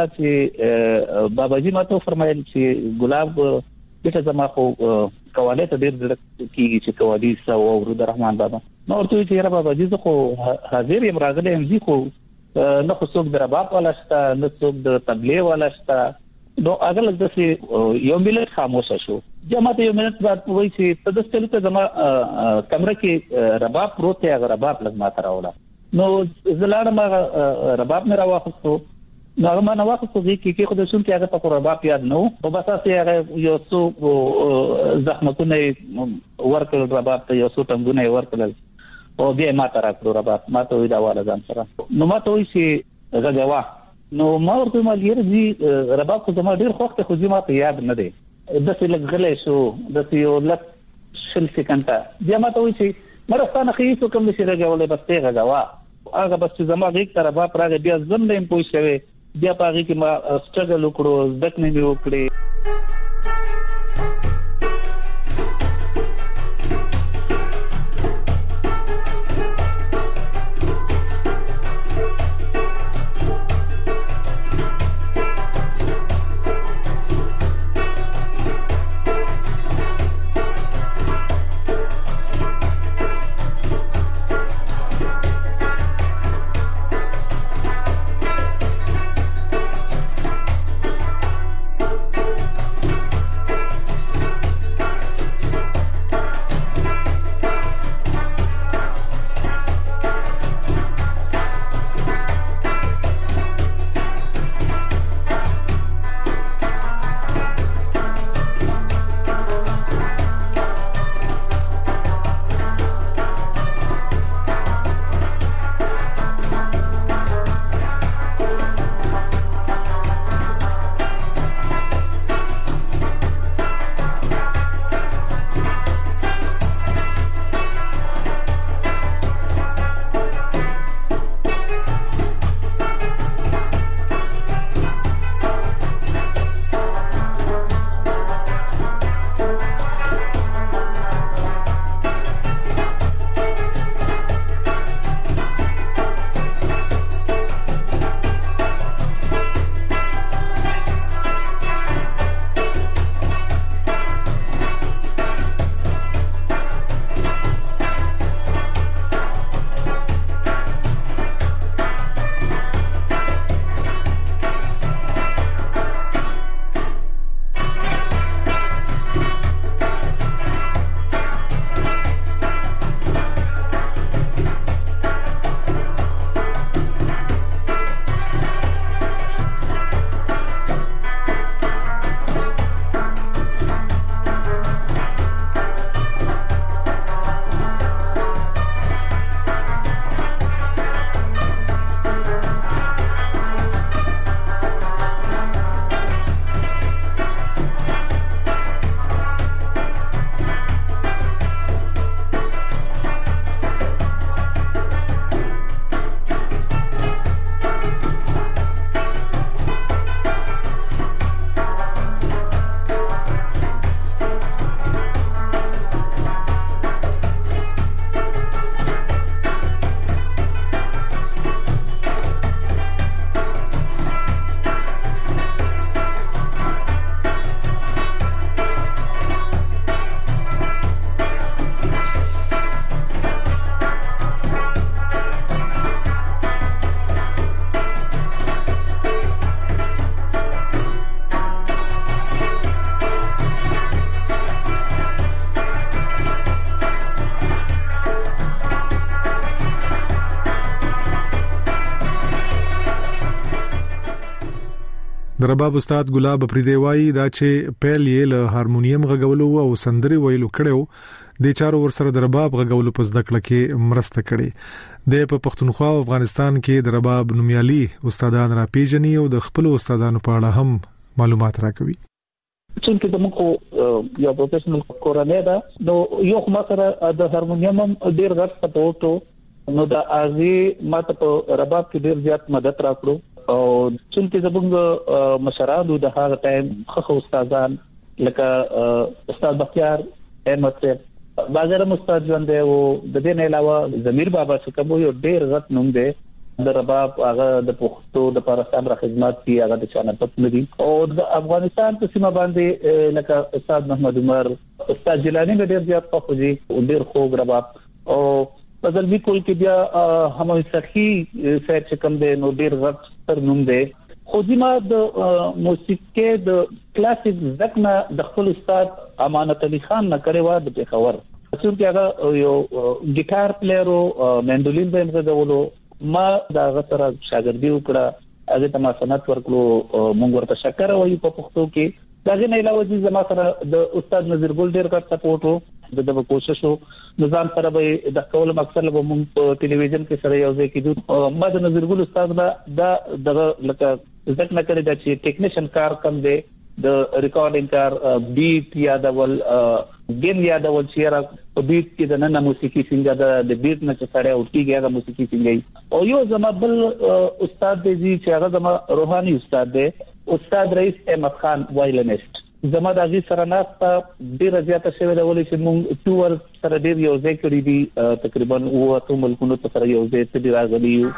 چې باباجي ماته فرمایل چې ګلاب دته زما خو کوالي ته ډیر کیږي چې کوالي سو او ورود رحمان بابا نو ورته چې را باباجي زه خو حاضر یم راغله ام زی خو نه خو څوک د رباب ولا شته نه څوک د تبلیغ ولا شته نو هغه لږ د یو ملت خاموش شو جماعت یو منټ بعد وایي چې تدستل ته زما کمره کې رباب پروت دی هغه رباب لږ ما ته راوړه نو زلاړه ما رباب مې راوخستو نو هغه ما نه واخستو چې کې خو د شون کې هغه په رباب یاد نو په باسه هغه یو څو زخمتونه ورکل رباب ته یو څو ټنګونه ورکل او بیا ما ته راکړو رباب ما ته وی دا والا ځان سره نو ما ته وی چې غږوا نو ما ورته مالګر دي رباب خو زما ډیر خوښ ته خو زما ته یاد نه دی د څه لګلې شو د یو لک شل سکندې بیا ما ته وی چې مرستانه خېسو کوم شي راغولې بس ته غوا هغه بس زما غیږ تر رباب راغی بیا زم نه پوي شوی بیا پاږي کې ما سټرګل وکړو زدک نه مې وکړې د رباب استاد ګلاب پریدیوای دا چې پیل یې له هارمونیم غږولو او سندري ویلو کړو د چارو ورسره د رباب غږولو په زده کړه کې مرسته کړې د په پښتونخوا او افغانستان کې د رباب نومیالي استادان را پیژني او د خپل استادانو په اړه هم معلومات راکوي. څنګه د موږ یو پروفیشنل کورانه دا نو یو خو سره د هارمونیم ډیر غټ سپورټ نو دا ازي ماته په رباب کې ډیر زیات مدد راکړو او څنګه زموږ مشرانو د هغه ټایم خو استادان لکه استاد بختیار احمد صاحب بازار استاد ژوند دی او د دې نه علاوه ضمیر بابا چې کوم یو ډیر غټ نوم دی د رباب هغه د پښتو د پاکستان را خدمات کی هغه د چانه پټ ندي او د افغانستان په سیمه باندې لکه استاد محمد عمر استاد جیلانی ډیر زیات خوږي او ډیر خوږ رباب او په ځلبي کول کې بیا هم سخی سیر چې کوم دی نو ډیر غټ تر نوم دی خو ځما د موسیقي د کلاسیک زکنا د خپل استاد امانت علي خان نه کړی و د پیښور چې هغه یو ګیټار پلیئر او مندولین به غوړو ما دا غتره شاګردي وکړه هغه ته ما سنت ورکړو مونږ ورته شکر وایو په پښتو کې دا نه علاوه چې زما سره د استاد نظیر ګل ډیر کار سپورټ وو د د کوشش وو نظام سره به د کول مقصد له مونږ په ټلویزیون کې سره یو ځای کېدو ما د نظیر ګل استاد دا دغه لکه ځکه نه کړی دا چې ټیکنیشن کار کم دی د ریکارډینګ کار بیټ یادول ګیم یادول چې را په بیټ کې د نن موسیقي څنګه د بیټ نه چې سره او کیږي هغه موسیقي څنګه او یو زما بل استاد دی چې هغه زما روحاني استاد دی استاد رئیس احمد خان وایلنست زما د عزیز سره ناسته ډیر زیاته شوی دا ولې چې موږ ټور سره ډیر یو ځای کړی دي تقریبا اوه اتو ملکونو ته سره یو ځای ته دی راغلی یو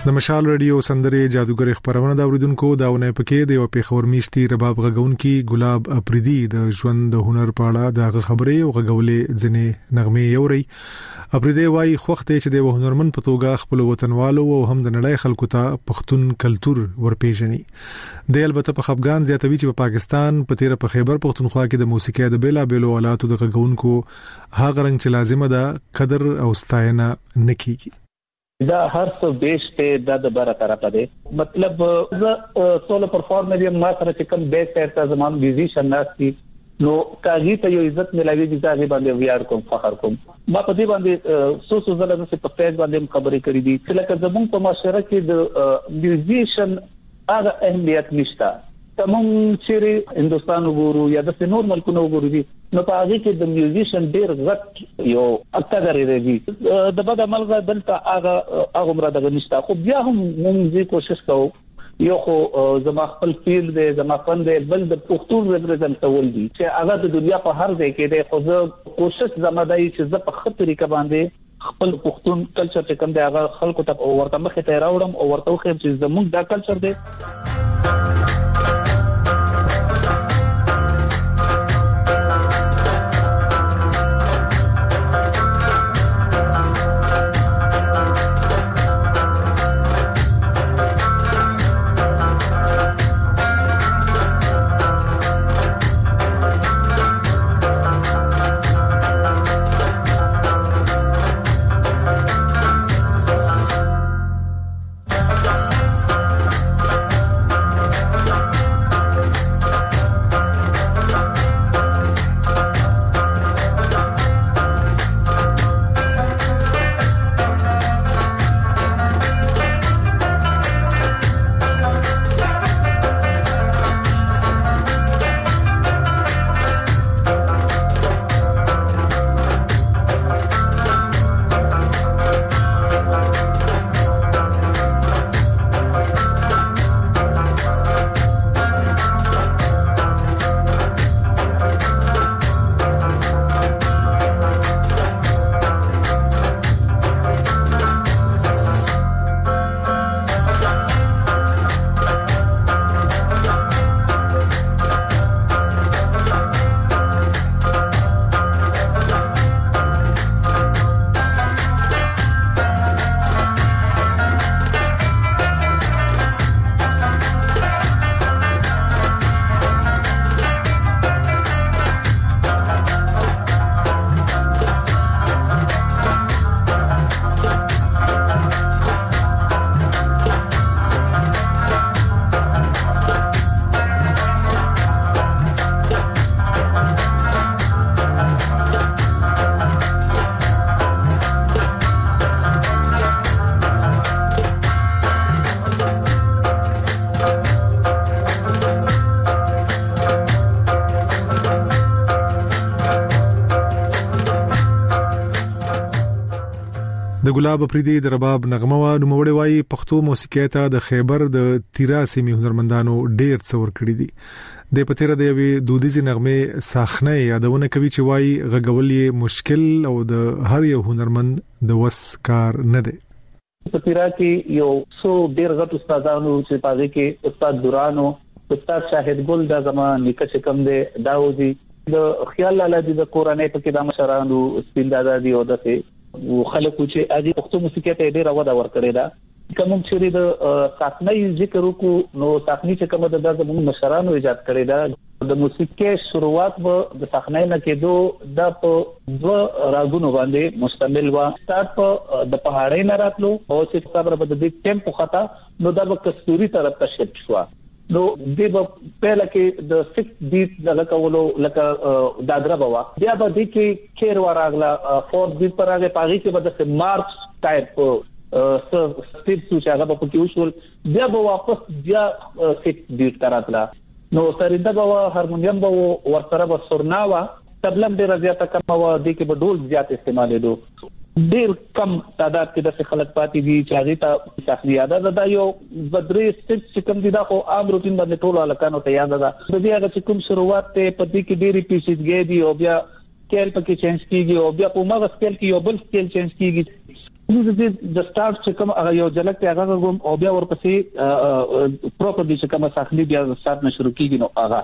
د مشال رادیو سندره جادوګر خبرونه دا اوریدونکو داونه پکې د یو پیښور میشتي رباب غږون کې ګلاب اپریدي د ژوند د هنر په اړه د خبرې او غږولې ځنې نغمه یوري اپریدي وايي خوخته چې د هنرمن په توګه خپل وطنوالو او هم د نړۍ خلکو ته پښتون کلچر ورپېژني د البته په افغان زیاتوي چې په پاکستان په تیر په خیبر پختونخوا کې د موسیقي د بیلا بیلو آلاتو د غږونکو هغه رنګ چې لازمه ده قدر او ستاینه نکېږي دا هر څه بیس ته د بره طرفه دی مطلب زه سولو پرفارمر یم ما سره چې کوم بیس ته زمام میوزیشن ناشتي نو کاږي ته یو عزت ملایوي چې هغه باندې ویاړ کوم فخر کوم ما په دې باندې سو سو زله چې په فیس باندې خبرې کړې دي چې لکه زموږ په معاشره کې د میوزیشن هغه اهمیت نشته تمام چې هندستان وګورو یا د نور ملکونو وګورو دي نو په هغه کې د میوزیشن ډېر غټ یو اکثر لري د بد عملغه دلته هغه هغه مراد نشته خو بیا هم موږ کوشش کوو یو خو زما خپل فیلډ دی زما فن دی بل د پښتون ریپرزنټ کول دي چې هغه د دنیا په هر ځای کې دی خو زه کوشش زما دای چې زه په خپل طریقه باندې خپل پښتون کلچر چې کوم دی هغه خلکو ته ورته مخې ته راوړم او ورته خو چې زموږ دا کلچر دی د ګلاب اپریدي د رباب نغمه وا نوموړی وايي پښتو موسیقي ته د خیبر د تیرا سیمې هنرمندانو ډېر څور کړی دي د پتیره د یوې دودیزي نغمه ساخنه یادونه کوي چې وايي غږول مشکل او د هر یو هنرمند د وس کار نه دی پتیرا کې یو څو ډېر غټ استادانو چې پاره کې استاد دورانو استاد شاهد ګل د زمان نکڅ کم دی داوودي د خیال لاله د قرآنی په کې د مشرانو سپین دادا دی او دته و خلکو چې اجي پښتو موسیقي ته ډېر ودا ورکړی دا کوم چې د ساکنۍ ذکر کو نو ساکنۍ چې کوم د زموږ مشرانو ایجاد کړی دا د موسیقي شروعات و د ساکنۍ نه کېدو د په دو راګونو باندې مشتمل و سٹارټ په د پهاړې نه راتلو او چې صبر په دې ټیمپو خطا نو د کستوري طرف ته شفت شو نو د پهلا کې د سکس بیټ د لکولو لکه دادرا بوا بیا به د کې کیر وراغلا فور بیټ پر هغه پاغي کې به د مارچ ټایپ سټیپ چې هغه په کې وشول بیا به واپس بیا سکس بیټ تراتلا نو سرنده بوا هارمونیم به ورسره به سورناوا تبلم ډیر زیاته کم و د کې به ډول زیات استعمالېدو ډیر کم تعداد کې د خلک پاتې دي چې هغه ته تخنی یاد ده دا یو بدري سټیپ چې کوم دي دا خو عام روټین باندې ټول الکانو ته یاد ده د دې هغه چې کوم شروعات ته پدې کې ډېری پیسېږي دي او بیا سکیل پکې چینج کیږي او بیا په مغه سکیل کې یو بل سکیل چینج کیږي د سٹارټ چې کوم هغه یو جلک ته هغه کوم او بیا ورپسې پروپرلی چې کوم ساخلی بیا سٹارټ نه شروع کیږي نو هغه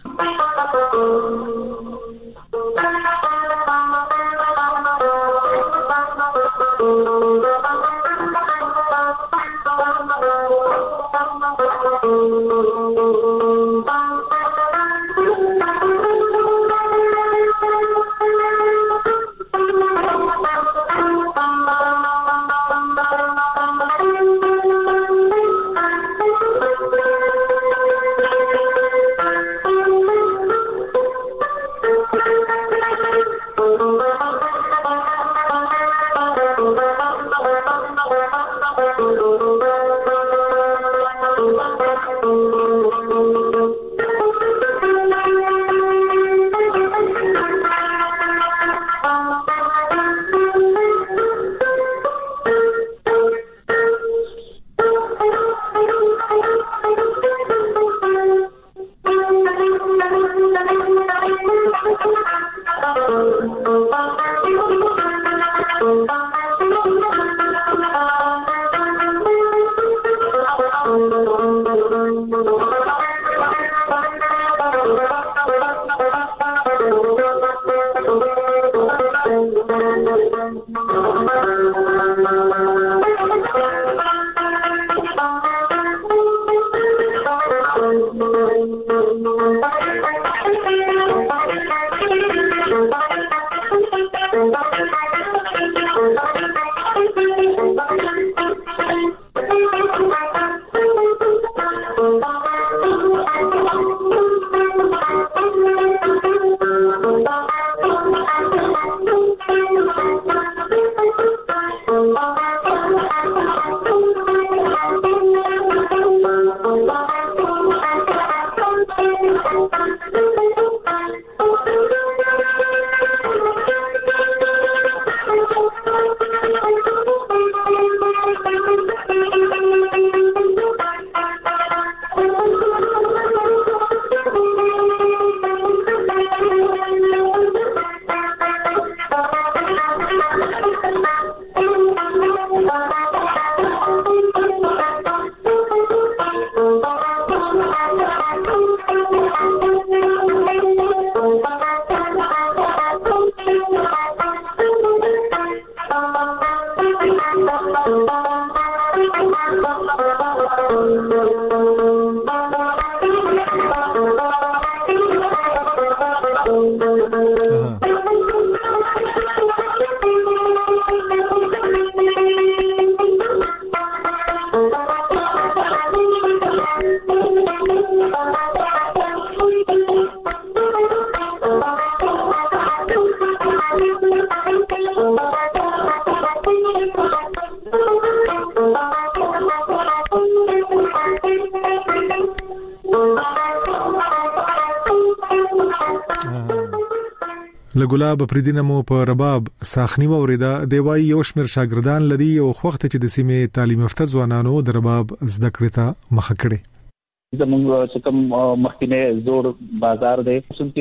لګلاب پردینه مو په رباب ساخنی وریدا دی وای یو شمیر شاګردان لري او وخت چې د سیمې تعلیم یافته ځوانانو د رباب زده کړې ته مخه کړي زموږ چې کوم مخکینه زوړ بازار دی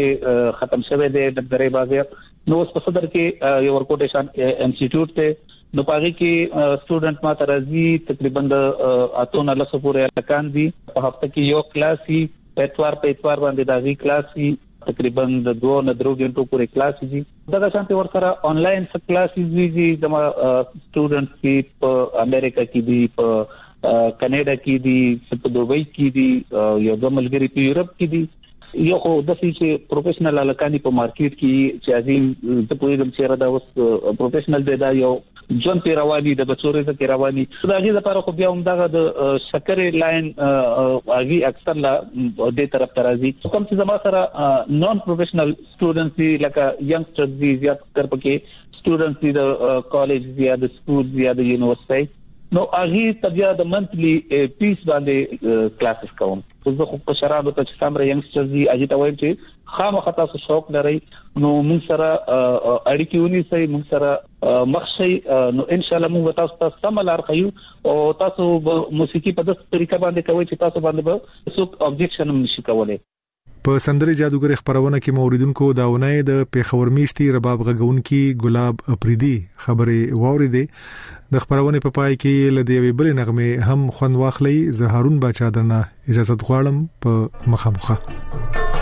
چې ختم شوه دی د درې بازار نو په صدر کې یو ورکوټیشن انسټیټیوټ ته نو پاره کې سټوډنټ ما ترازی تقریبا اتونه لسو پورې لکان دي په هفته کې یو کلاس هي په اتوار په اتوار باندې دا وی کلاس هي تقریبا د دوه نه درو غنټو پورې کلاس دي دا شانتي ورسره آنلاین څه کلاسز دي زما سټوډنټس کې په امریکا کې دي په کینیډا کې دي په دوبۍ کې دي یو د ملګری په یورپ کې دي یو خو د چې پروفیشنل الکانی په مارکیټ کې چې عظیم د پوهیږم چې را دا اوس پروفیشنل دی دا یو جون پیروانی د بچورې د پیروانی دا غي لپاره خو بیا هم دا د شکرې لاین اغي اکثر لا د طرف ترازی کوم چې زما سره نون پروفیشنل سټوډنټس دي لکه ینګسترز دي زیات تر پکې سټوډنټس دي د کالج یا د سکول یا د یونیورسيټي نو اغي تبیا د منثلی پیس باندې کلاسز کوم زه خو په شراب ته چې سمره ینګسترز دي اجي ته وایم چې خامخا تاسو شوق لرئ نو موږ سره اړیکې ونی سي موږ سره مخشي نو ان شاء الله موږ تاسو ته سملار خيو او تاسو موسیقي په داسې طریقه باندې کوي چې تاسو باندې به څوک objection نشي کولای په سندرې جادوګر خبرونه کې موریدونکو دا ونای د پیښور میشتي رباب غږونکي ګلاب اپریدي خبرې واوریدې د خبرونه په پای کې لدی وی بل نغمه هم خوند واخلي زهارون بچا درنه اجازه غواړم په مخامخه